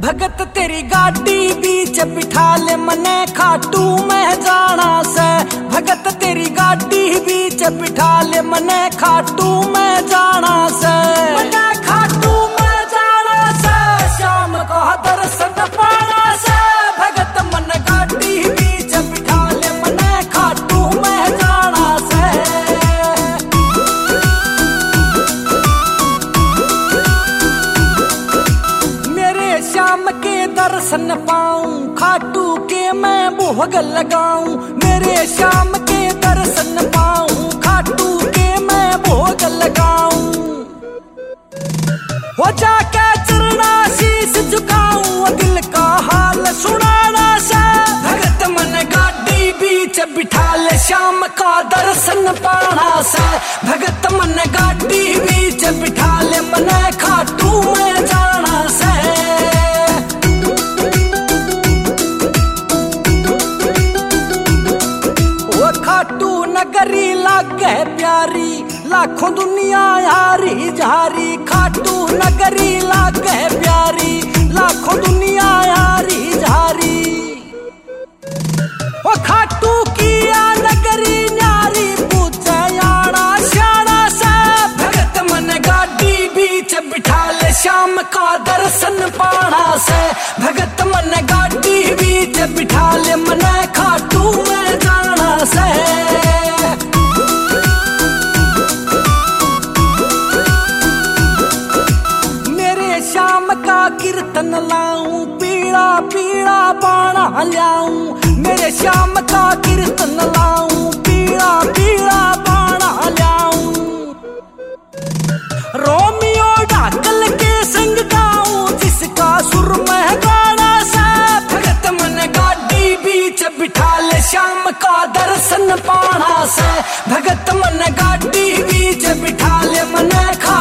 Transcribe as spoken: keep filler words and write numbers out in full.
भगत तेरी गाड़ी बीच बिठा ले मने खाटू मैं जाना से। भगत तेरी गाड़ी बीच बिठा ले मने खाटू मैं जाना से। मने खाटू मैं जाना से, शाम को दर्शन पाना से। भगत मन गाड़ी बीच बिठा ले मने खाटू मैं जाना से। मेरे श्याम के दर्शन पाऊं, खाटू के मैं भोग लगाऊं। मेरे श्याम के दर्शन पाऊं, खाटू के मैं भोग लगाऊं। हो जाके चरना शीश झुकाऊं, दिल का हाल सुनाना से। भगत मन गाड़ी बीच बिठा ले, श्याम का दर्शन पाना से। भगत मन गाड़ी बीच बिठा ले, मन खाटू में जाना से। वो खाटू नगरी लागे प्यारी, लाखों दुनिया यारी झारी। खाटू नगरी लागे प्यारी, लाखों दुनिया यारी झारी। वो खाटू किया नगरी न्यारी, पूछे याना श्याना से। भगत मन गाड़ी बीच बिठा ले, श्याम का दर्शन पाना से। भगत मन गाड़ी बीच बिठा ले, मन खाटू में जाना से। श्याम का कीर्तन लाऊं, पीड़ा पीड़ा बाणा लाऊं। मेरे श्याम का कीर्तन लाऊं, पीड़ा पीड़ा बाणा लाऊं। रोमियो ढाकल के संग गाऊं, जिसका सुर में गाना सा। भगत मन गाड़ी बीच बिठा ले, श्याम का दर्शन पाना से। भगत मन गाड़ी बीच बिठा ले, मन खा